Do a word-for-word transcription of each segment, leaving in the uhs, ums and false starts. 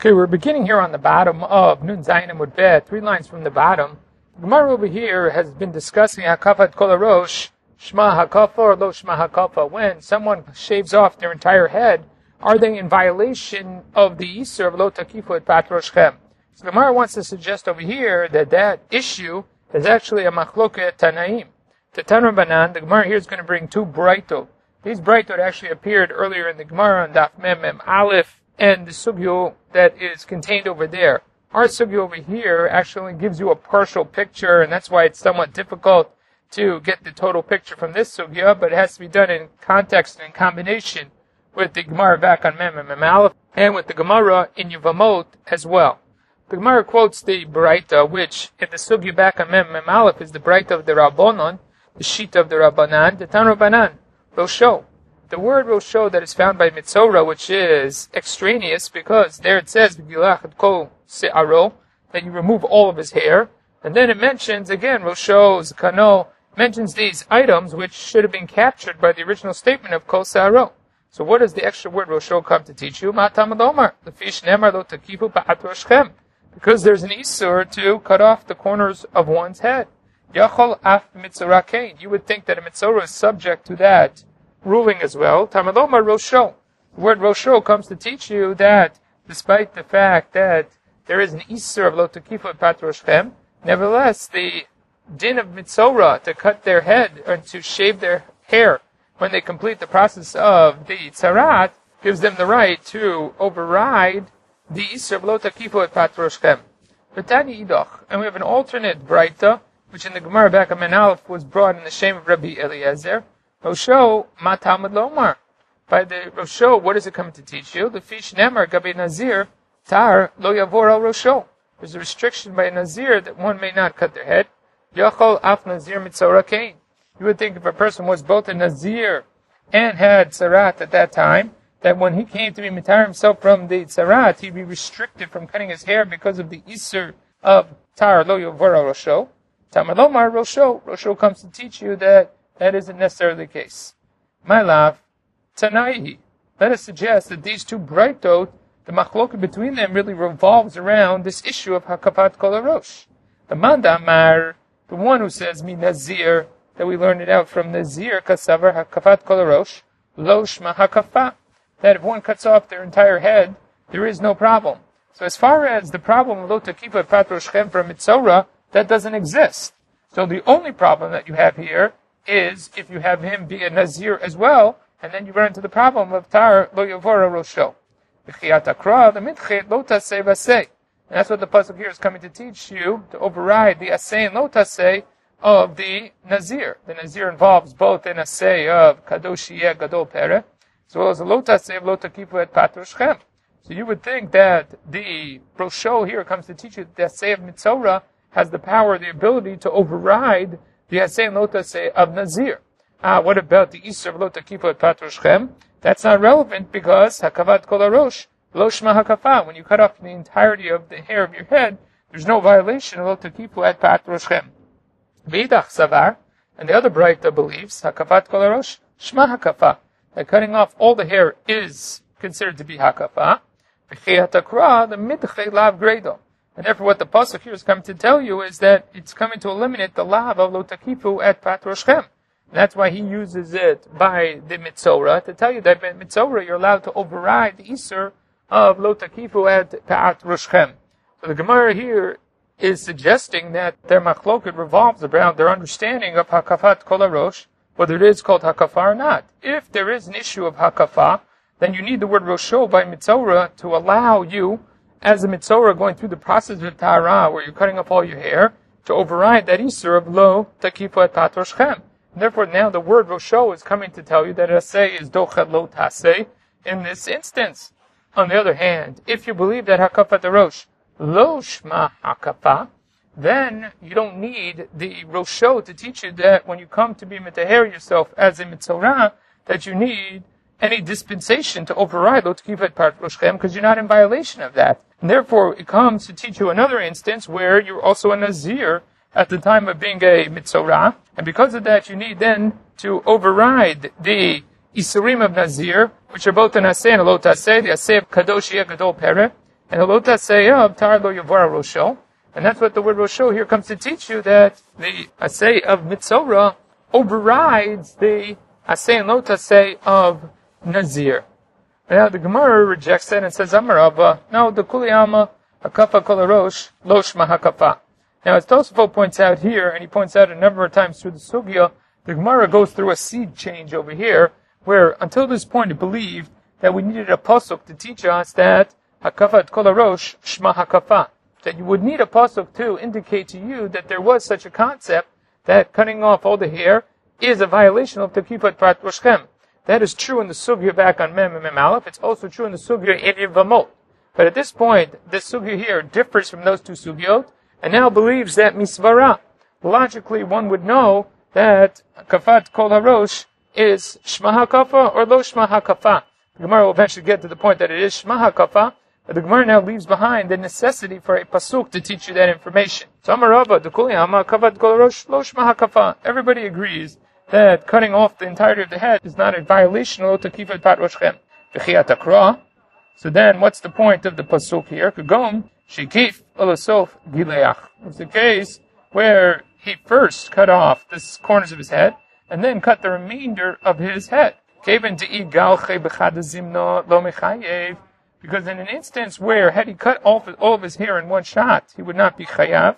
Okay, we're beginning here on the bottom of Nun Zayin Amud Bet, three lines from the bottom. The Gemara over here has been discussing Hakafat Kol HaRosh, Shma Hakafa or Lo Shma Hakafa. When someone shaves off their entire head, are they in violation of the Yisur of Lo Takifu et Pat Roshchem? So the Gemara wants to suggest over here that that issue is actually a Machloket Tanaim. The Tanur Banan, the Gemara here is going to bring two Braitot. These Braitot actually appeared earlier in the Gemara on Daf Mem Mem Aleph, and the sugyo that is contained over there. Our sugyo over here actually gives you a partial picture, and that's why it's somewhat difficult to get the total picture from this sugya, but it has to be done in context and in combination with the Gemara back on Mem Mem Aleph, and with the Gemara in Yevamot as well. The Gemara quotes the Braita, which in the sugya back on Mem Mem Aleph is the Braita of the Rabbanon, the Shita of the Rabbanan, the Tanur Banan, Rosho. The word Rosho that is found by Mitzora, which is extraneous, because there it says that you remove all of his hair, and then it mentions again Rosho, Zakano, mentions these items which should have been captured by the original statement of Kol Se'aro. So what does the extra word Rosho come to teach you? Because there's an Isur to cut off the corners of one's head. Yachol af Mitzora Kain. You would think that a Mitzora is subject to that ruling as well. Tamaloma Rosho. The word Rosho comes to teach you that despite the fact that there is an Isur of Lo Takifu et Pat Roshchem, nevertheless the din of Mitzora to cut their head or to shave their hair when they complete the process of the Tzarat gives them the right to override the Isur of Lo Takifu et Pat Roshchem. B'tani Idoch. And we have an alternate Braita, which in the Gemara back of Menalef was brought in the shame of Rabbi Eliezer. Rosho, ma Talmud lomar. By the Rosho, what is it coming to teach you? The fish nemar gabi nazir tar lo yavor al Rosho. There's a restriction by a nazir that one may not cut their head. Yachol af nazir mitzora kain. You would think if a person was both a nazir and had tzarat at that time, that when he came to be mitar himself from the tzarat, he'd be restricted from cutting his hair because of the isur of tar lo yavor al Rosho. Talmud lomar Rosho. Rosho comes to teach you that that isn't necessarily the case. My love, Tanaihi. Let us suggest that these two Braitot, the machloket between them really revolves around this issue of Hakafat Kol HaRosh. The Mandamar, the one who says Mi Nazir, that we learned it out from Nazir Kasavar Hakafat Kol HaRosh, Lo Shma Hakafa, that if one cuts off their entire head, there is no problem. So as far as the problem of Lo Takifu et Pat Roshchem from Mitzora, that doesn't exist. So the only problem that you have here is if you have him be a Nazir as well, and then you run into the problem of Tar Lo Yavora Rosho. And that's what the pasuk here is coming to teach you, to override the Asay and Lo Tasei of the Nazir. The Nazir involves both an Asay of Kadosh Yeh Gadol Pere, as well as a Lo Tasei of Lo Takifu et Pat Roshchem. So you would think that the Rosho here comes to teach you that the Asay of Mitzora has the power, the ability to override the Asay and Lo Tasei of Nazir. Ah, what about the Isur of Lo Takifu et Pat Roshchem? That's not relevant because Hakavat Kol HaRosh, Lo Shma Hakafa. When you cut off the entirety of the hair of your head, there's no violation of Lo Takifu et Pat Roshchem. V'idach Savar, and the other Braita believes, Hakavat Kol HaRosh, Shma Hakafa. That cutting off all the hair is considered to be Hakafa. V'chei HaTakra, the Midchei Lav Gredo. And therefore what the pasuk here is coming to tell you is that it's coming to eliminate the lav of Lo Takifu et Pat Roshchem. That's why he uses it by the Mitzora, to tell you that by Mitzora you're allowed to override the Isur of Lo Takifu et Pat Roshchem. So the Gemara here is suggesting that their machloket revolves around their understanding of Hakafat Kol HaRosh, whether it is called Hakafa or not. If there is an issue of Hakafa, then you need the word Rosho by Mitzora to allow you, as a Mitzora going through the process of Tahara, where you're cutting off all your hair, to override that Isur of Lo Takifu et Pat Roshchem. Therefore, now the word Rosho is coming to tell you that Asay is Dochet Lo Tasei in this instance. On the other hand, if you believe that Hakafat HaRosh Lo Shma Hakafa, then you don't need the Rosho to teach you that when you come to be Metaher yourself as a Mitzora, that you need any dispensation to override Lo Takifu et Pat Roshchem, because you're not in violation of that. And therefore, it comes to teach you another instance where you're also a Nazir at the time of being a Mitzora, and because of that, you need then to override the Isurim of Nazir, which are both an Asay and a Lo Tasei, the Asay of Kadosh Yeh Gadol Pere, And the Lota say of Tar Lo Yavara Rosho. And that's what the word Rosho here comes to teach you, that the Asay of Mitzorah overrides the Asay and Lota say of Nazir. Now the Gemara rejects that and says, Amarava, no, the Kuliyama, Hakafa Kolarosh, Loshma Hakafa. Now as Tosafot points out here, and he points out a number of times through the Sugya, the Gemara goes through a seed change over here, where until this point it believed that we needed a pasuk to teach us that Hakafat Kolarosh, Shma Hakafa. That you would need a pasuk to indicate to you that there was such a concept that cutting off all the hair is a violation of Tekifat Prat Roshchem. That is true in the Sugya back on Mem and Mem Aleph. It's also true in the Sugya in Yevamot. But at this point, this Sugya here differs from those two Sugyot, and now believes that Misvara. Logically, one would know that Kafat Kol HaRosh is Shma HaKafa or Lo Shma HaKafa. The Gemara will eventually get to the point that it is Shma HaKafa, but the Gemara now leaves behind the necessity for a pasuk to teach you that information. So Amarava, the Kuliyama, Kafat Kol HaRosh, Lo Shma HaKafa. Everybody agrees that cutting off the entirety of the head is not a violation of Tekifat Pat Roshchem. V'chiyat Akra. So then, what's the point of the pasuk here? Kagom Shekif Olasof Gileach. It's the case where he first cut off the corners of his head and then cut the remainder of his head. Because in an instance where had he cut off all of his hair in one shot, he would not be chayav.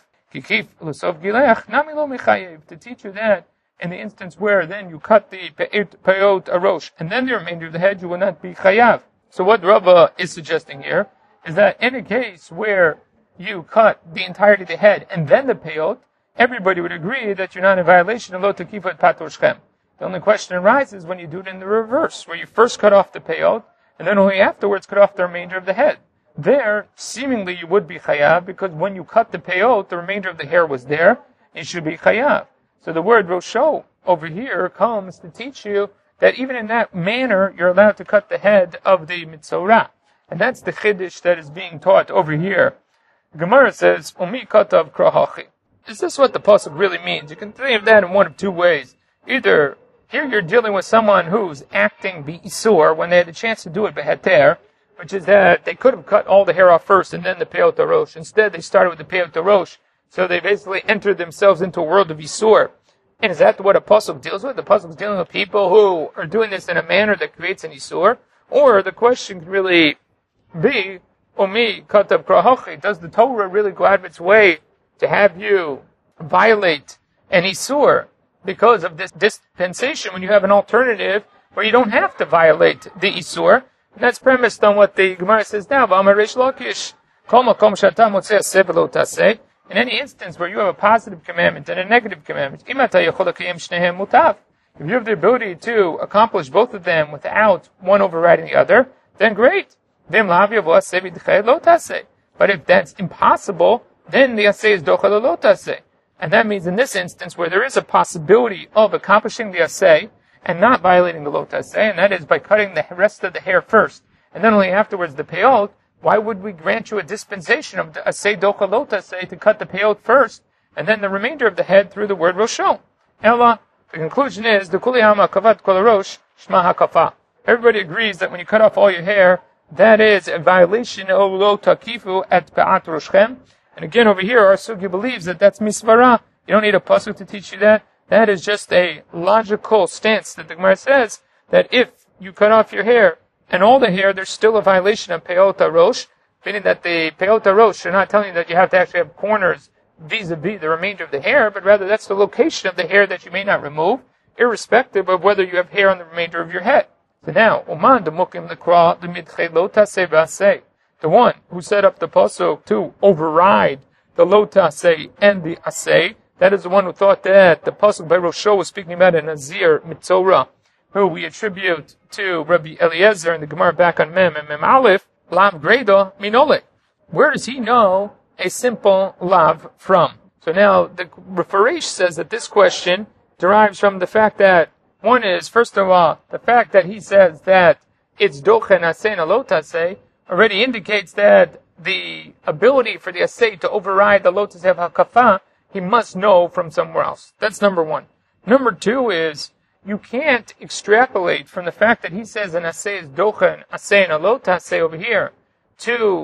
To teach you that, in the instance where then you cut the peyot arosh and then the remainder of the head, you will not be chayav. So what Rava is suggesting here is that in a case where you cut the entirety of the head and then the peyot, everybody would agree that you're not in violation of lo tekifat pat roshchem. The only question arises when you do it in the reverse, where you first cut off the peyot and then only afterwards cut off the remainder of the head. There, seemingly you would be chayav, because when you cut the peyot, the remainder of the hair was there, and you should be chayav. So the word rosho over here comes to teach you that even in that manner, you're allowed to cut the head of the mitzorah. And that's the chiddush that is being taught over here. The Gemara says, Umi katav krahachi. Is this what the pasuk really means? You can think of that in one of two ways. Either here you're dealing with someone who's acting bi'isur when they had the chance to do it beheter, which is that they could have cut all the hair off first and then the peyot arosh. Instead, they started with the peyot arosh, so they basically entered themselves into a world of isur. And is that what a pasuk deals with? The pasuk is dealing with people who are doing this in a manner that creates an isur. Or the question could really be, Umi katav krahachi, does the Torah really go out of its way to have you violate an isur because of this dispensation when you have an alternative where you don't have to violate the isur? And that's premised on what the Gemara says now. In any instance where you have a positive commandment and a negative commandment, if you have the ability to accomplish both of them without one overriding the other, then great. But if that's impossible, then the asay is dochel lo taseh. And that means in this instance where there is a possibility of accomplishing the asay and not violating the lo taseh, and that is by cutting the rest of the hair first, and then only afterwards the peyot, why would we grant you a dispensation of the asay dochel lo taseh to cut the peyot first, and then the remainder of the head through the word rosho? Ella, the conclusion is, the kuliyama kavat kol rosh, shma hakafa. Everybody agrees that when you cut off all your hair, that is a violation of lo takifu at pa'at roshchem. And again, over here, our sugi believes that that's misvara. You don't need a pasuk to teach you that. That is just a logical stance that the Gemara says that if you cut off your hair and all the hair, there's still a violation of peyot arosh, meaning that the peyot arosh are not telling you that you have to actually have corners vis-a-vis the remainder of the hair, but rather that's the location of the hair that you may not remove, irrespective of whether you have hair on the remainder of your head. So now, Oman the mukim lekra the midche lo taseh v'aseh. The one who set up the pasuk to override the lo taseh and the aseh, that is the one who thought that the pasuk by Rosho was speaking about a Nazir mitzorah, who we attribute to Rabbi Eliezer in the Gemara back on Mem and Mem Aleph, lav greda minole. Where does he know a simple lav from? So now the Refarish says that this question derives from the fact that one is, first of all, the fact that he says that it's dochen aseh and lo taseh already indicates that the ability for the asay to override the lo taseh of hakafa, he must know from somewhere else. That's number one. Number two is, you can't extrapolate from the fact that he says an asay is dochen, asay and lo taseh over here, to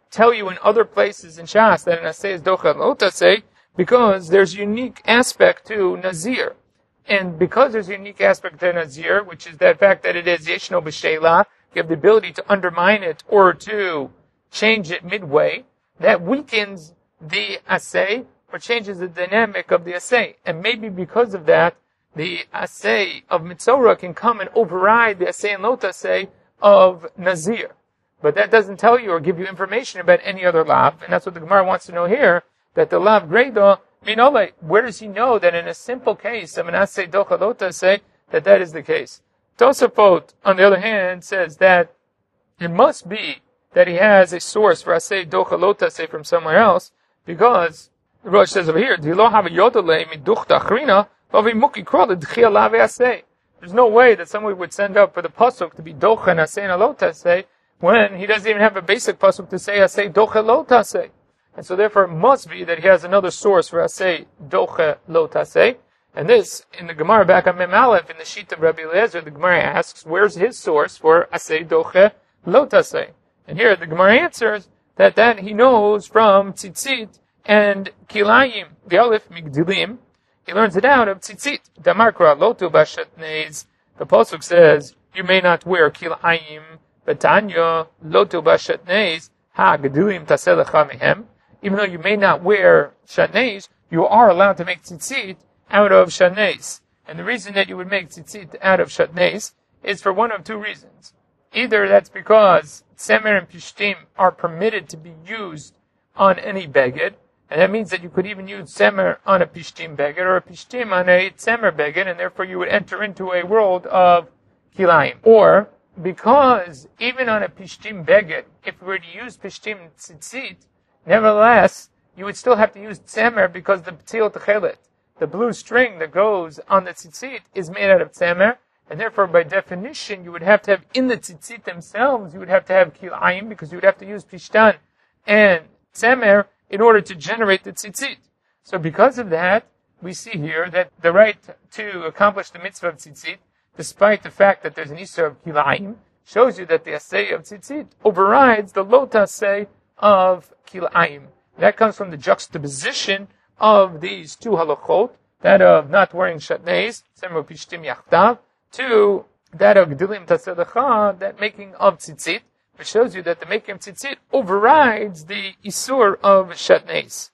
tell you in other places in Shas that an asay is docha lo taseh, because there's a unique aspect to Nazir. And because there's a unique aspect to Nazir, which is that fact that it is yeshno b'sheila, you have the ability to undermine it or to change it midway, that weakens the asay or changes the dynamic of the asay. And maybe because of that, the asay of Mitzorah can come and override the asay and lot asay of Nazir. But that doesn't tell you or give you information about any other lav, and that's what the Gemara wants to know here, that the lav greda minole, where does he know that in a simple case of an asay docha lot asay, that that is the case? Tosafot, on the other hand, says that it must be that he has a source for asay docha lot asay from somewhere else, because the Rosh says over here, there's no way that someone would send up for the pasuk to be docha and asay and lot asay when he doesn't even have a basic pasuk to say asay docha lot asay. And so therefore it must be that he has another source for asay docha lot asay. And this, in the Gemara back on Mem Aleph, in the sheet of Rabbi Eliezer, the Gemara asks, where's his source for asay docha lot asay? And here the Gemara answers that that he knows from tzitzit and kilayim, the Aleph migdilim. He learns it out of tzitzit. Damarkra lotu bashatnez. The pasuk says, you may not wear kilayim, Betanya lotu bashatnez ha gdilim taselecha mehem. Even though you may not wear shatnez, you are allowed to make tzitzit out of shatnez. And the reason that you would make tzitzit out of shatnez is for one of two reasons. Either that's because tzemer and pishtim are permitted to be used on any beged, and that means that you could even use tzemer on a pishtim beged or a pishtim on a tzemer beged, and therefore you would enter into a world of kilayim. Or because even on a pishtim beged, if we were to use pishtim tzitzit, nevertheless you would still have to use tzemer because the ptil techelet, the blue string that goes on the tzitzit, is made out of tzemer, and therefore by definition you would have to have in the tzitzit themselves, you would have to have kilayim because you would have to use pishtan and tzemer in order to generate the tzitzit. So because of that, we see here that the right to accomplish the mitzvah of tzitzit, despite the fact that there's an issur of kilayim, shows you that the asay of tzitzit overrides the lot asay of kilayim. That comes from the juxtaposition of these two halachot, that of not wearing shatnez, tzemer pishtim yachdav, to that of gdilim taselecha, that making of tzitzit, which shows you that the making of tzitzit overrides the isur of shatnez.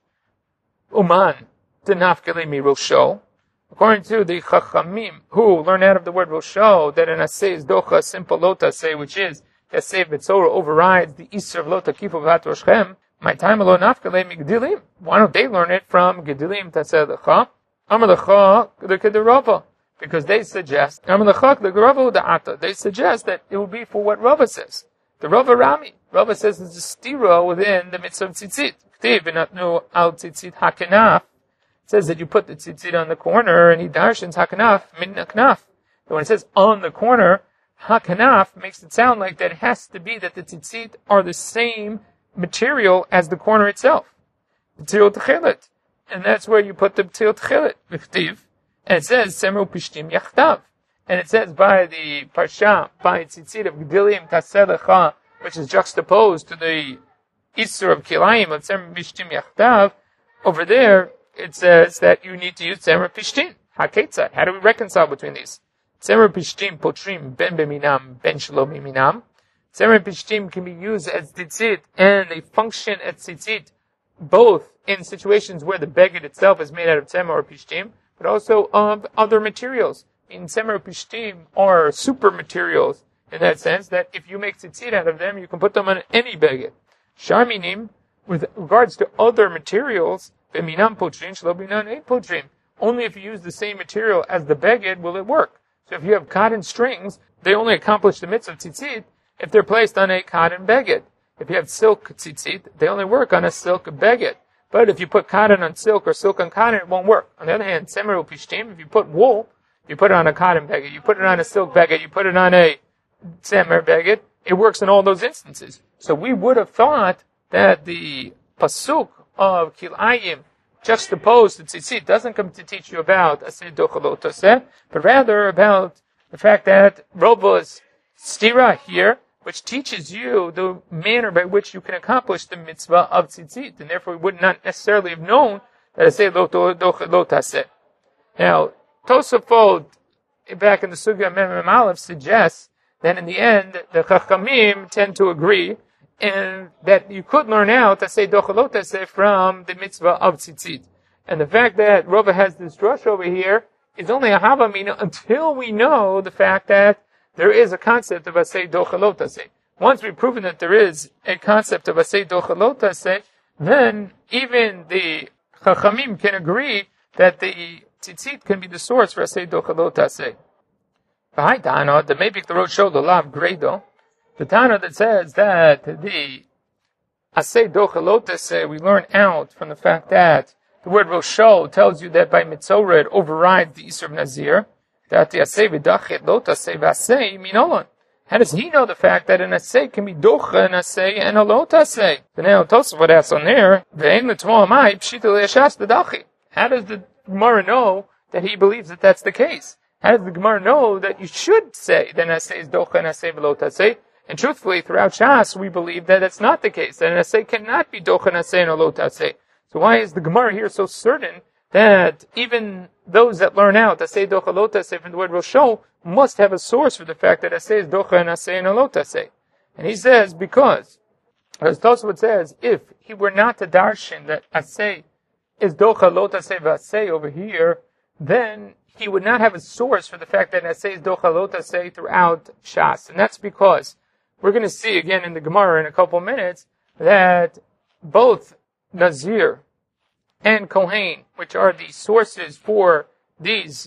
Uman, tenafkele mi rosho. According to the chachamim, who learn out of the word rosho, that an asay is docha, simple lot asay, which is the asay of Betzorah overrides the isur of lot akifu v'hat roshchem. My time alone nafkele mi gdilim. Why don't they learn it from gdilim taselecha? Amalecha the kederava. Because they suggest, Amalecha the Rava da'ata. They suggest that it will be for what Rava says. The Rava Rami. Rava says there's a stira within the mitzvah of tzitzit. K'tiv v'natnu al tzitzit hakenaf. It says that you put the tzitzit on the corner, and he darshans hakenaf min knaf. But when it says on the corner, hakenaf makes it sound like that it has to be that the tzitzit are the same material as the corner itself. B'til techelet. And that's where you put the b'til techelet. K'tiv. And it says tzemer pishtim yachdav. And it says by the parsha, by tzitzit of gdilim taselecha, which is juxtaposed to the isur of kilayim of tzemer pishtim yachdav, over there it says that you need to use tzemer pishtim. Haketzat. How do we reconcile between these? Tzemer pishtim potrim ben beminam ben shelo beminam. Tzemer pishtim can be used as tzitzit, and they function as tzitzit both in situations where the beged itself is made out of tzemer or pishtim, but also of other materials. In tzemer pishtim are super materials in that sense that if you make tzitzit out of them, you can put them on any beged. Sharminim, with regards to other materials, beminam potrim shelo beminam ein potrim. Only if you use the same material as the beged will it work. So if you have cotton strings, they only accomplish the mitzvah of tzitzit if they're placed on a cotton beged. If you have silk tzitzit, they only work on a silk beged. But if you put cotton on silk or silk on cotton, it won't work. On the other hand, tzemer pishtim, if you put wool, you put it on a cotton beged, you put it on a silk beged, you put it on a tzemer beged, it works in all those instances. So we would have thought that the pasuk of kilayim juxtaposed to tzitzit doesn't come to teach you about aseh docha lo taseh, but rather about the fact that Rava's stira here, which teaches you the manner by which you can accomplish the mitzvah of tzitzit, and therefore we would not necessarily have known that asay lo taseh. Now, Tosafot, back in the Sugya Mem Aleph, suggests that in the end, the Chachamim tend to agree, and that you could learn out asay docha lo taseh from the mitzvah of tzitzit. And the fact that Rava has this drush over here is only a havamina until we know the fact that there is a concept of asay docha lo taseh. Once we've proven that there is a concept of asay docha lo taseh, then even the Chachamim can agree that the tzitzit can be the source for asay docha lo taseh. V'hai Tana, the Meibik the Road showed the lav gredo, the Tana that says that the asay docha lo taseh we learn out from the fact that the word Rosho tells you that by Mitzorah it overrides the Isur of Nazir, that the asay v'dachet lo taseh v'asay minolon. How does he know the fact that an asay can be docha, an asay, and a lo taseh? The now Tosafot asks on there, v'ein l'tmo amai pshita le'ashas v'dachi. How does the Gemara know that he believes that that's the case? How does the Gemara know that you should say that an asay is docha, an asay, v'lo taseh? And truthfully, throughout Shas, we believe that that's not the case, that an asay cannot be docha, an asay, and a lo taseh. So why is the Gemara here so certain that even those that learn out asay docha lo taseh from the word Rosho must have a source for the fact that asay is docha and asay and a lo taseh? And he says, because, as Tosafot says, if he were not to darshan that asay is docha lo taseh v'asay over here, then he would not have a source for the fact that asay is docha lo taseh throughout Shas. And that's because we're going to see again in the Gemara in a couple of minutes that both Nazir and Kohen, which are the sources for these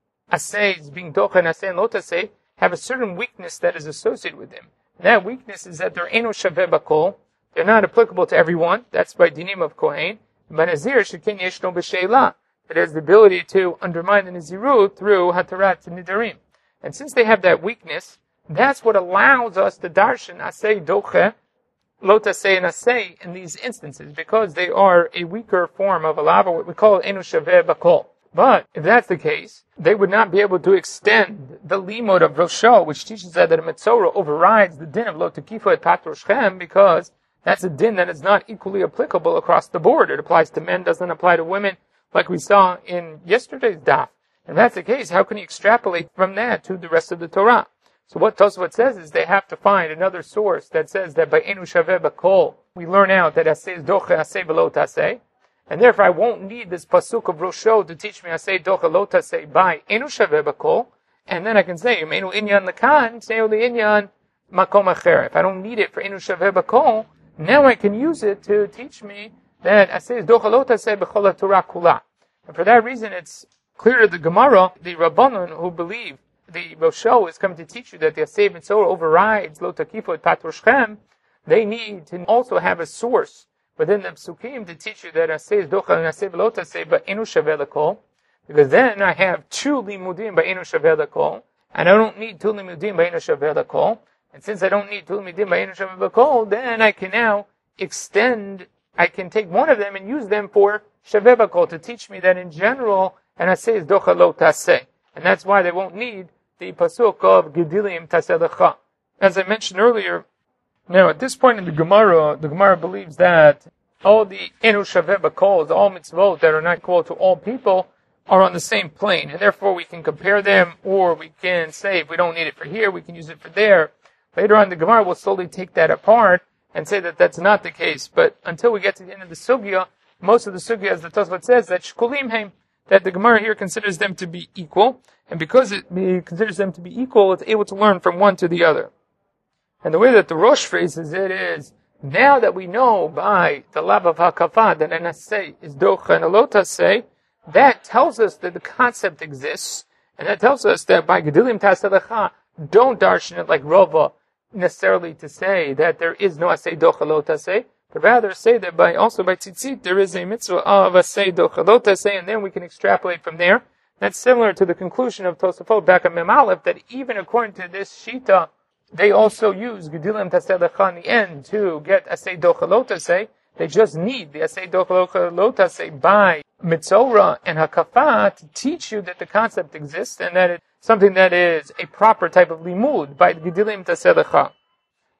asays being docha and asay and lo taseh, have a certain weakness that is associated with them. And that weakness is that they're eno shaveh bakol. They're not applicable to everyone. That's by dinim of Kohen. By Nazir, shekin yeshno b'sheila. It has the ability to undermine the Nazirut through hatarat and nidarim. And since they have that weakness, that's what allows us to darshan asay docha lo taseh and asay in these instances, because they are a weaker form of a lava, what we call enu shaveh bakol. But if that's the case, they would not be able to extend the limud of Rosho, which teaches that a Metzorah overrides the din of lo tekifu et patro shchem, because that's a din that is not equally applicable across the board. It applies to men, doesn't apply to women, like we saw in yesterday's daf. And if that's the case, how can you extrapolate from that to the rest of the Torah? So what Tosafot says is they have to find another source that says that by enu shaveh bakol we learn out that asay is docha, asay v'lo taseh, and therefore I won't need this pasuk of Rosho to teach me asay docha lo taseh by enu shaveh bakol, and then I can say enu inyan lekan, say oli inyan makom acher. If I don't need it for enu shaveh bakol, now I can use it to teach me that asay is docha lo taseh b'chol Torah kula. And for that reason, it's clear to the Gemara, the Rabbanon who believe the Rosho is coming to teach you that the asay mitzvah overrides lo takifu et patro shchem. They need to also have a source within the psukim to teach you that asay is docha and asay v'lo taseh but enu shaveh lakol, because then I have two limudim by enu shaveh lakol, and I don't need two limudim by enu shaveh lakol. And since I don't need two limudim by enu shaveh lakol, then I can now extend. I can take one of them and use them for shaveh bakol to teach me that in general an asay is docha lo taseh, and that's why they won't need the pasuk of Gedilim Taselecha. As I mentioned earlier, now at this point in the Gemara, the Gemara believes that all the Enu Shaveh Bakol, all mitzvot that are not equal to all people, are on the same plane, and therefore we can compare them, or we can say if we don't need it for here, we can use it for there. Later on, the Gemara will slowly take that apart and say that that's not the case. But until we get to the end of the sugya, most of the sugya, as the Tosafot says, that shkulim heim, that the Gemara here considers them to be equal, and because it considers them to be equal, it's able to learn from one to the other. And the way that the Rosh phrases it is, now that we know by the lav of hakafah that an asay is docha and a lo taseh, that tells us that the concept exists, and that tells us that by Gedilim Taselecha, don't darshan it like Rava, necessarily to say that there is no asay docha lo taseh, but rather say that by also by tzitzit there is a mitzvah of asay docha lo taseh, and then we can extrapolate from there. That's similar to the conclusion of Tosafot back at Mem Aleph, that even according to this shita, they also use Gedilim Taselecha in the end to get asay docha lo taseh. They just need the asay docha lo taseh by Mitzorah and Hakafah to teach you that the concept exists and that it's something that is a proper type of limud by Gedilim Taselecha.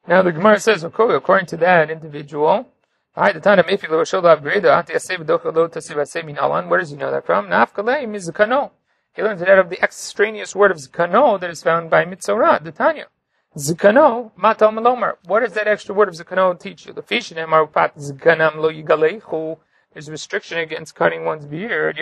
Now the Gemara says, according to that individual, where does he know that from? He learns it out of the extraneous word of zikano that is found by Mitzorah, the Tanya. Zikano, matal malomar. What does that extra word of zikano teach you? There's a restriction against cutting one's beard.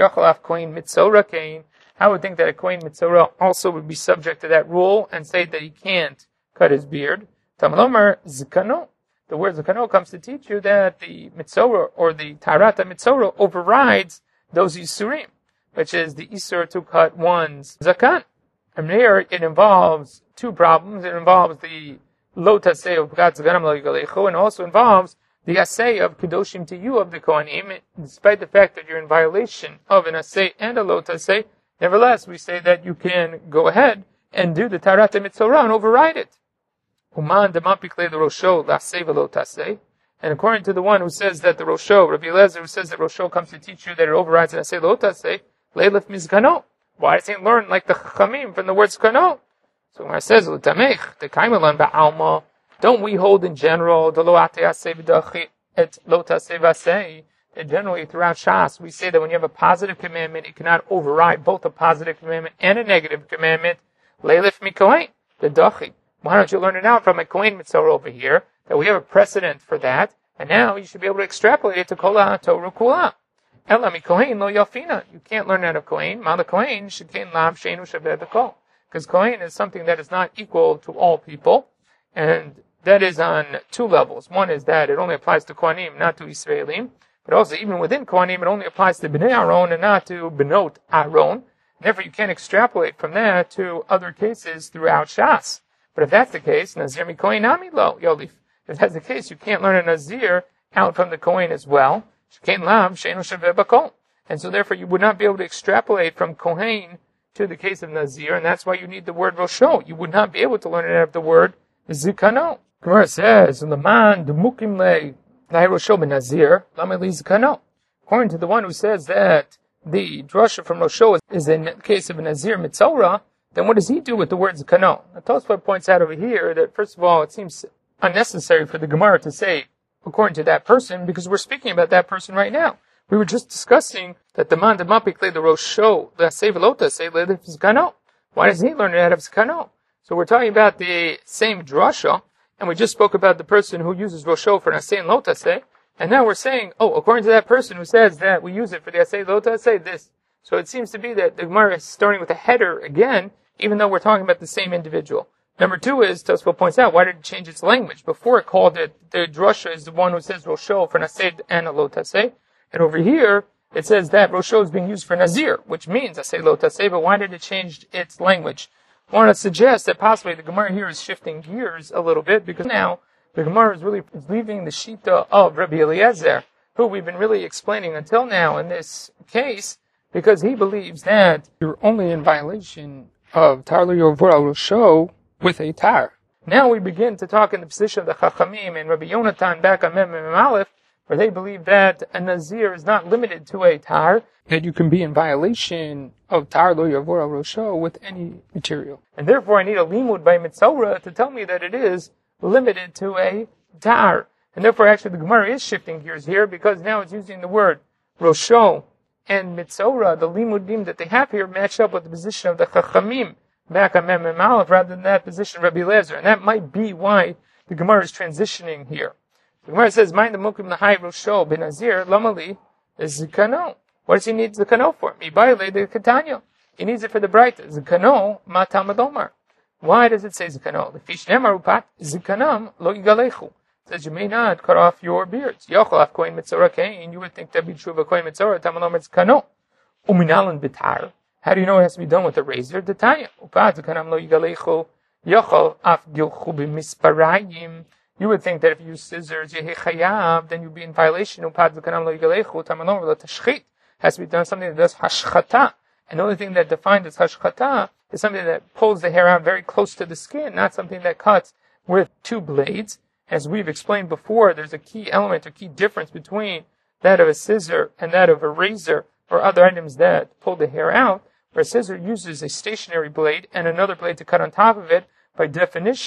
I would think that a kohen mitzorah also would be subject to that rule and say that he can't cut his beard. Tamalomar zikano. The word zikano comes to teach you that the mitzorah or the tarata mitzorah overrides those isurim, which is the isur to cut one's zakan. And here it involves two problems. It involves the lo taseh of b'kat zakanam lo yigalechu, and also involves the asay of kedoshim to you of the kohanim. Despite the fact that you're in violation of an asay and a lo taseh, nevertheless we say that you can go ahead and do the tarata mitzorah and override it. Uman demapikle the rosho laseh v'lo taseh. And according to the one who says that the rosho, Rabbi Eliezer, who says that rosho comes to teach you that it overrides an asay lo taseh, leilef mizkano. Why does he learn like the chachamim from the word skano? So when it says l'tamech the kaimelan ba'alma, don't we hold in general the lo ate aseh v'dachi et lo taseh v'aseh? That generally throughout Shas we say that when you have a positive commandment, it cannot override both a positive commandment and a negative commandment. Leilif mikohen the dachi. Why don't you learn it out from a kohen mitzvah over here that we have a precedent for that, and now you should be able to extrapolate it to kol ha'torah kula. Ela mikohen lo yafina. You can't learn out of kohen. Ma the kohen shekain lav sheinu shaveh b'kol. Because kohen is something that is not equal to all people, and that is on two levels. One is that it only applies to kohanim, not to Israelim. But also, even within kohanim, it only applies to bnei Aaron and not to benot Aaron. Therefore, you can't extrapolate from that to other cases throughout Shas. But if that's the case, Nazir mi kohen nami lo yolif. If that's the case, you can't learn a Nazir out from the kohen as well. Shekain lav sheinu shaveh b'kol. And so therefore, you would not be able to extrapolate from kohen to the case of Nazir, and that's why you need the word rosho. You would not be able to learn it out of the word zikano. Gemara says, "Leman demukim le rosho ben Nazir lameli zikano." According to the one who says that the drasha from rosho is in the case of a Nazir mitzorah, then what does he do with the word zikano? Now, Tosfot points out over here that first of all, it seems unnecessary for the Gemara to say according to that person, because we're speaking about that person right now. We were just discussing that the man demapikle the rosho the sevelota say le zikano. Why does he learn it out of zikano? So we're talking about the same drasha, and we just spoke about the person who uses rosho for an asay and lotase, and now we're saying, oh, according to that person who says that we use it for the asay lotase, this. So it seems to be that the Gemara is starting with a header again, even though we're talking about the same individual. Number two is, Tosfot points out, why did it change its language? Before it called it, the drasha is the one who says rosho for an asay and a lotase, and over here, it says that rosho is being used for nazir, which means asay lotase, but why did it change its language? I want to suggest that possibly the Gemara here is shifting gears a little bit, because now the Gemara is really leaving the shita of Rabbi Eliezer, who we've been really explaining until now in this case, because he believes that you're only in violation of tar lo yavor al rosho with a tar. Now we begin to talk in the position of the Chachamim and Rabbi Yonatan back on Mem Mem Aleph, where they believe that a Nazir is not limited to a tar, that you can be in violation of tar lo yavor al rosho with any material. And therefore I need a limud by Mitzorah to tell me that it is limited to a tar. And therefore actually the Gemara is shifting gears here, because now it's using the word rosho and Mitzorah, the limudim that they have here, match up with the position of the Chachamim back on Mem Mem Aleph rather than that position of Rabbi Eliezer. And that might be why the Gemara is transitioning here. The Gemara says, "Mind the mukim lahai rosho ben Nazir lamali is zikano." What does he need zikano for? Mi baile de katanya. He needs it for the bright zikano matamadomar. Why does it say zikano? The fish nemarupat zikanam lo yigalechu. It says you may not cut off your beards. Yochel af kohen mitzorah kain. You would think that be true of a kohen mitzorah. Tamalomer zikano. Uminalan bitar. How do you know it has to be done with a razor? The tanya. Upat zikanam lo yigalechu. Yochel af gilchu b'misparayim. You would think that if you use scissors, yehi chayav, then you'd be in violation. Upat zikanam lo yigalechu. Tamalomer lo tashchit. Has to be done something that does hashchata. And the only thing that defined as hashchata is something that pulls the hair out very close to the skin, not something that cuts with two blades. As we've explained before, there's a key element or key difference between that of a scissor and that of a razor or other items that pull the hair out, where a scissor uses a stationary blade and another blade to cut on top of it. By definition,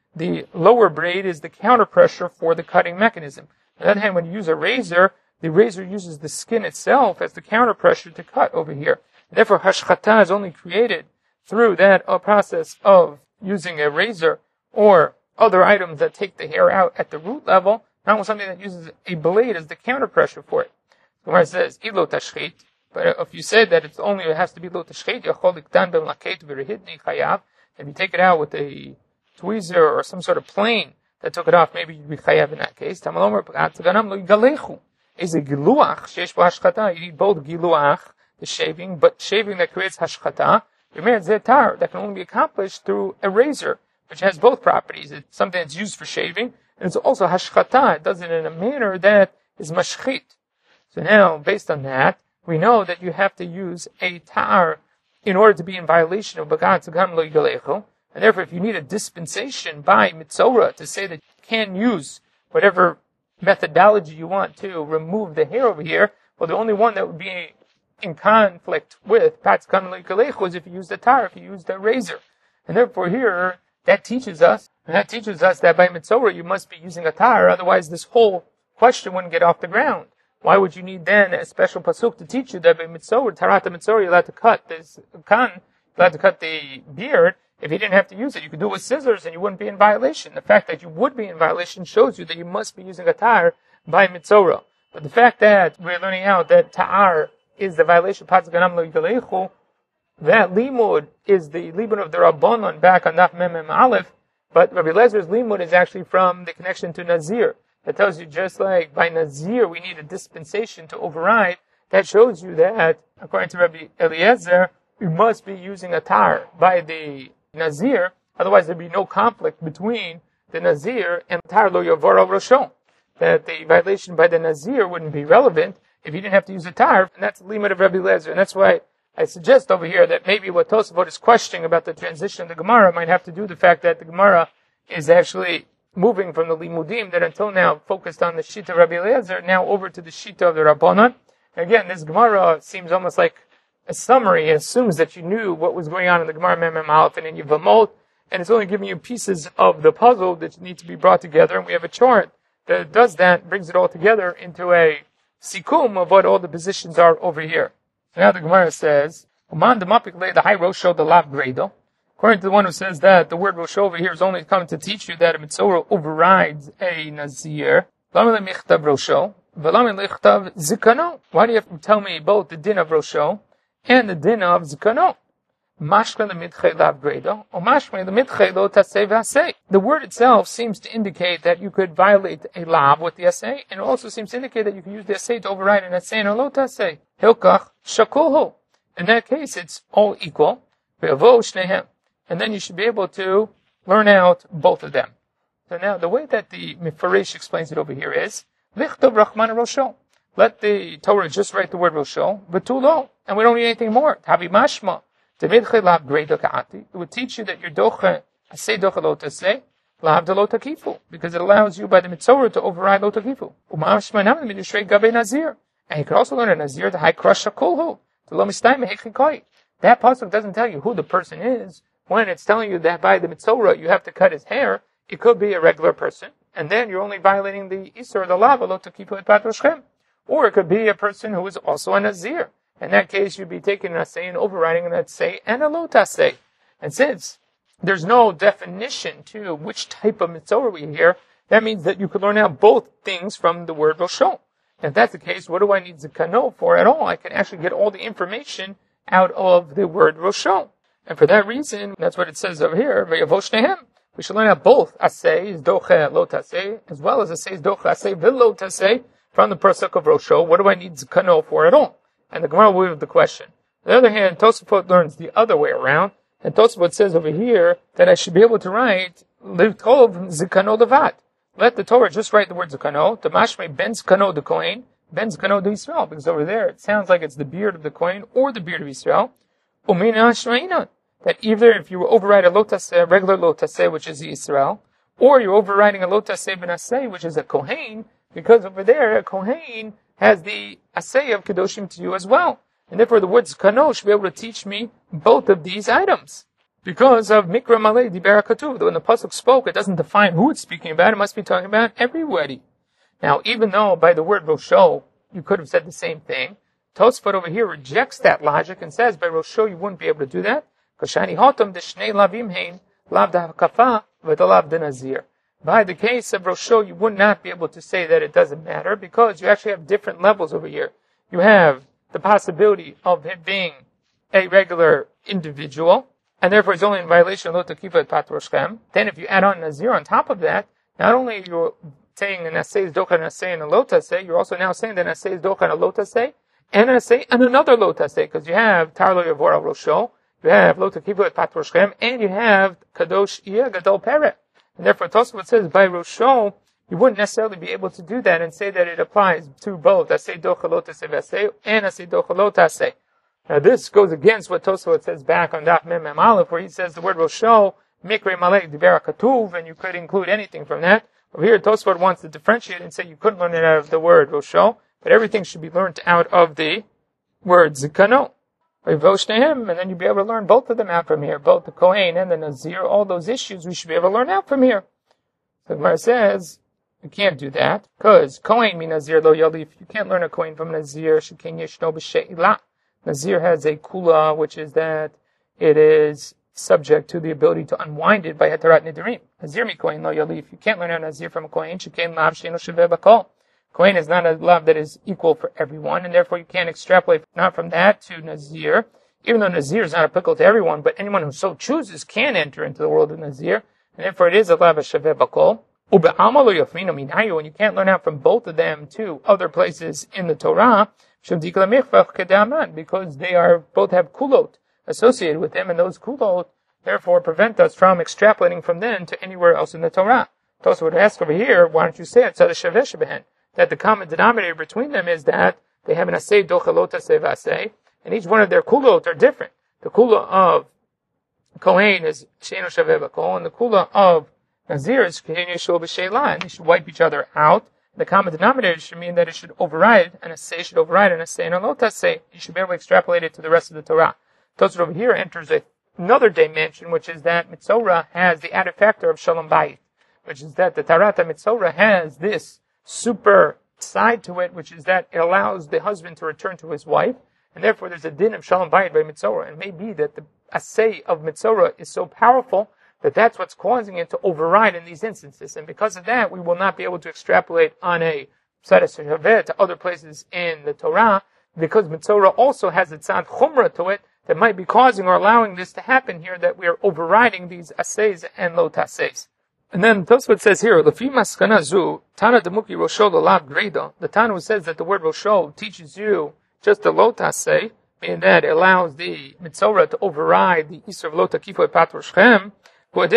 the lower braid is the counter pressure for the cutting mechanism. On the other hand, when you use a razor, the razor uses the skin itself as the counter pressure to cut over here. Therefore, hashchata is only created through that uh, process of using a razor or other items that take the hair out at the root level, not with something that uses a blade as the counter pressure for it. The Gemara says, ilo tashchit. But if you say that it's only, it has to be lo tashchit, yachol ikdan b'mlaket v'rehidni chayav, if you take it out with a tweezer or some sort of plane that took it off, maybe you'd be chayav in that case. Tamalomer p'gat tzaganam lo yigalechu. Is a giluach, sheish bo hashchata. You need both giluach, the shaving, but shaving that creates hashchata, that can only be accomplished through a razor, which has both properties. It's something that's used for shaving, and it's also hashchata. It does it in a manner that is mashchit. So now, based on that, we know that you have to use a tar in order to be in violation of Bagat Tzagam Lo Yigalechu. And therefore, if you need a dispensation by Mitzorah to say that you can use whatever methodology you want to remove the hair over here, well, the only one that would be in conflict with Pat Tzagam Lo Yigalechu is if you use the tar, if you use the razor. And therefore here, that teaches us, and that teaches us that by Mitzorah you must be using a tar, otherwise this whole question wouldn't get off the ground. Why would you need then a special pasuk to teach you that by mitzorah, tarata mitzorah, you're allowed to cut this kan, you're allowed to cut the beard? If you didn't have to use it, you could do it with scissors and you wouldn't be in violation. The fact that you would be in violation shows you that you must be using a tar by mitzorah. But the fact that we're learning out that ta'ar is the violation of Patzaganam Lo Yigalechu, that limud is the limud of the Rabbanon back on Daf Mem Mem Aleph, but Rabbi Lezer's limud is actually from the connection to Nazir. That tells you just like by Nazir we need a dispensation to override. That shows you that, according to Rabbi Eliezer, you must be using a tar by the Nazir, otherwise there'd be no conflict between the Nazir and tar lo yavor al rosho. That the violation by the Nazir wouldn't be relevant if you didn't have to use a tar, and that's the limit of Rabbi Eliezer. And that's why I suggest over here that maybe what Tosafot is questioning about the transition of the Gemara might have to do with the fact that the Gemara is actually moving from the limudim that until now focused on the shita of Rabbi Eliezer, now over to the shita of the Rabbanon. Again, this Gemara seems almost like a summary. It assumes that you knew what was going on in the Gemara Mem Mem Aleph and in Yevamot, and it's only giving you pieces of the puzzle that need to be brought together. And we have a chart that does that, brings it all together into a sikum of what all the positions are over here. So now the Gemara says, "Uman demapik le the high rosho the lav grado." According to the one who says that the word rosho over here is only coming to teach you that a mitzorah overrides a nazir. Lama lemichtav rosho, v'lama lemichtav zikano. Why do you have to tell me both the din of rosho and the din of zikano? Mashma lemidchei lav grado, or mashma lemidchei lo tasei v'asei. The word itself seems to indicate that you could violate a lav with the asei, and it also seems to indicate that you can use the asei to override an asei and a lo tasei. Hilkach shakulhu. In that case, it's all equal. Ve'avo shnehem. And then you should be able to learn out both of them. So now, the way that the Mifarish explains it over here is, Lichtov Rachman Rosho. Let the Torah just write the word Rosho, Betulo, and we don't need anything more. Tabi Mashma. Temidche Lav Greda Ka'ati. It would teach you that your Docha, Asei Docha Lo Tasei, Lav De Lo Takifu, because it allows you by the Mitzorah to override Lo Takifu. Umashma Nam Midishrei Gabe Nazir. And you can also learn a Nazir, the High Crush Shakulhu, to Lo Mistayim Hechikoi. That pasuk doesn't tell you who the person is. When it's telling you that by the mitzorah you have to cut his hair, it could be a regular person, and then you're only violating the isur, the lava, lo takifu et patroshchem. Or it could be a person who is also a nazir. In that case, you'd be taking an asay and overriding an asay and a lo tasay. And since there's no definition to which type of mitzorah we hear, that means that you could learn out both things from the word roshon. If that's the case, what do I need zikano for at all? I can actually get all the information out of the word roshon. And for that reason, that's what it says over here, Ve'yavoshtehem. We should learn out both asay is doche lo tasei, as well as asay is doche asay v'lo tasei, from the pasuk of Rosho. What do I need zikano for at all? And the Gemara will have the question. On the other hand, Tosafot learns the other way around, and Tosafot says over here that I should be able to write Livtov zikano levat. Let the Torah just write the word zikano, to mashmei ben zikano de kohen, ben zikano de Yisrael, because over there it sounds like it's the beard of the kohen or the beard of Yisrael. Umina shreina. That either if you override a lotaseh, a regular lotaseh, which is Yisrael, or you're overriding a lotaseh ben aseh, which is a kohen, because over there a kohen has the aseh of kedoshim to you as well, and therefore the words kano should be able to teach me both of these items. Because of Mikra Malay Dibera Katuv. When the Pasuk spoke, it doesn't define who it's speaking about. It must be talking about everybody. Now, even though by the word Rosho, you could have said the same thing, Tosfot over here rejects that logic and says by Rosho you wouldn't be able to do that. Kashani Hotam Deshnei Lavim Hain, Lav Dahakafa, Vadalav Denazir. By the case of Rosho, you would not be able to say that it doesn't matter because you actually have different levels over here. You have the possibility of him being a regular individual, and therefore he's only in violation of Lo Takifa et Patroshchem. Then if you add on Nazir on top of that, not only you're saying an Asay is Docha and Asay and a Lo Tasei, you're also now saying that an Asay is Docha and a Lo Tasei, and an Asay and another Lo Tasei, because you have Tarlo Yavor al Rosho, you have Lo Takifa et Patroshchem, and you have Kadosh Iya Gadol Peret. And therefore Tosfot says by Rosho, you wouldn't necessarily be able to do that and say that it applies to both Asay Docha Lo Tasei V'Asay and Asay Docha Lo Tasei. Now this goes against what Tosfot says back on Daf Mem Mem Aleph, where he says the word Rosho, Mikre Malek Dibera Katuv, and you could include anything from that. Over here, Tosfot wants to differentiate and say you couldn't learn it out of the word Rosho, but everything should be learned out of the word Zikano. And then you'll be able to learn both of them out from here, both the Kohen and the Nazir, all those issues we should be able to learn out from here. So the Gemara says, you can't do that, because Kohen mi Nazir lo yalif, you can't learn a Kohen from Nazir, Shekin yeshno b'she'ilah. Nazir has a kula, which is that it is subject to the ability to unwind it by hetarat nidarim. Nazir mi kohen lo yalif. You can't learn a nazir from a kohen. Shekain lav sheino shaveh bakol. Kohen is not a lav that is equal for everyone, and therefore you can't extrapolate not from that to nazir. Even though nazir is not applicable to everyone, but anyone who so chooses can enter into the world of nazir, and therefore it is a lav shaveh bakol. Ube'alma lo yafrinu minayu, and you can't learn out from both of them to other places in the Torah. Because they are both have kulot associated with them, and those kulot therefore prevent us from extrapolating from them to anywhere else in the Torah. Tosfot would ask over here, why don't you say it that the common denominator between them is that they have an asay docha lo tasei v'asay, and each one of their kulot are different. The kula of Kohen is sheino shaveh bakol, and the kula of Nazir is sheino yeshua b'sheila, and they should wipe each other out. The common denominator should mean that it should override, and a say should override, and a say and a lo tasei. You should be able to extrapolate it to the rest of the Torah. Tosfot over here enters a, another dimension, which is that Mitzorah has the added factor of Shalom Bayit, which is that the Tarata Mitzorah has this super side to it, which is that it allows the husband to return to his wife, and therefore there's a din of Shalom Bayit by Mitzorah. And it may be that the assay of Mitzorah is so powerful that that's what's causing it to override in these instances. And because of that, we will not be able to extrapolate on a Psaras Shaveh to other places in the Torah, because Mitzorah also has a tzad chumrah to it that might be causing or allowing this to happen here, that we are overriding these assays and lo taseis. And then Tosfot says here, Lefi maskana zu, Tana demuki Rosho lalav greda. The Tana who says that the word Rosho teaches you just the lo tasei, meaning that it allows the Mitzorah to override the Isur of lo takifo et patroshchem. In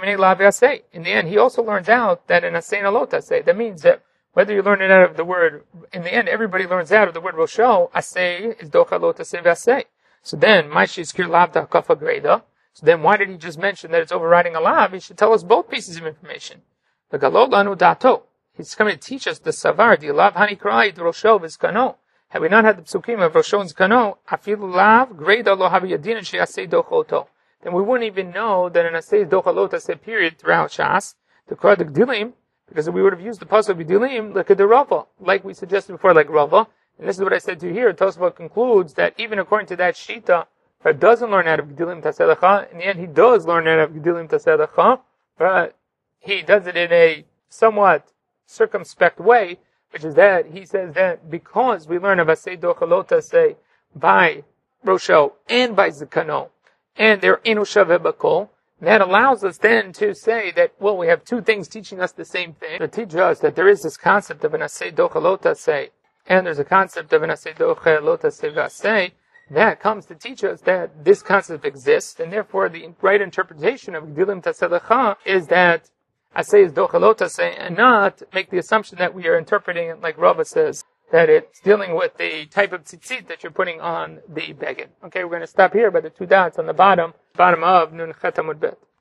the end, he also learns out that an asay and a lo tasei. That means that whether you learn it out of the word, in the end, everybody learns out of the word Rosho, asay is docha lo tasei v'asay. So then, Maishi Iskir Lav Da'akafa Greda. So then why did he just mention that it's overriding a lav? He should tell us both pieces of information. The Galol Lanu Dato. He's coming to teach us the Savar, the Lav Hanikrai, the Rosho Vizkano. Had we not had the psukim of Rosho and Zkano, Afilu Lav, Greda Lo Haviyadin and Sheasei Dochoto. Then we wouldn't even know that an Asei Dochalot Asei period throughout Shas, the Kra the Gdilim, because we would have used the pasuk Gdilim like the Rava, like we suggested before, like Rava. And this is what I said to you here. Tosfot concludes that even according to that Shita, Rad doesn't learn out of Gdilim Tasedacha. In the end, he does learn out of Gdilim Tasedacha, but he does it in a somewhat circumspect way, which is that he says that because we learn of Asei Dochalot Asei by Rosho and by Zikano, and they're Inu Shaveh Bakol, that allows us then to say that, well, we have two things teaching us the same thing. To teach us that there is this concept of an Asei Dochalot Asei, and there's a concept of an Asei Dochalot Asei V'asei, that comes to teach us that this concept exists, and therefore the right interpretation of Gdilim Tasedacha is that Asei is Dochalot Asei, and not make the assumption that we are interpreting it like Rava says, that it's dealing with the type of tzitzit that you're putting on the beged. Okay, we're going to stop here by the two dots on the bottom, bottom of Nun Chet Amud Bet.